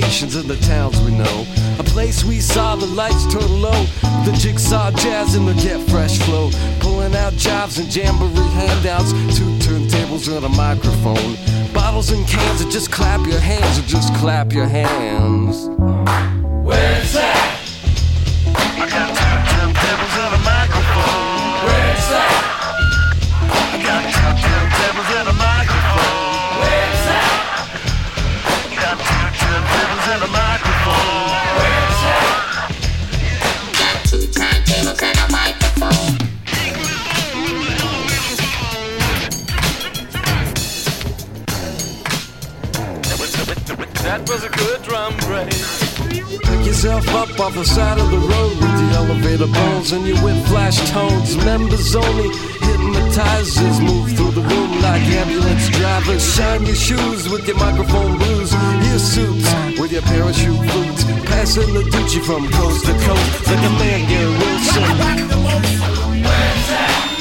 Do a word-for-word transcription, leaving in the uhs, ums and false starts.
stations in the towns we know. A place we saw the lights turn low, the jigsaw jazz and the get fresh flow. Pulling out jobs and jamboree handouts, two turntables and a microphone. Bottles and cans, or just clap your hands, or just clap your hands. Where's that? I got two turntables and a microphone. Where's that? I got two turntables and a microphone. Where's that? I got two turntables and a microphone. Where's that? Got two turntables and a microphone. That was a good drum break. Pick yourself up off the side of the road with the elevator bones and your with flash tones. Members only, hypnotizers move through the room like ambulance drivers. Shine your shoes with your microphone blues, your suits with your parachute boots. Passing the Gucci from coast to coast like a man, Gary Wilson. Where's that?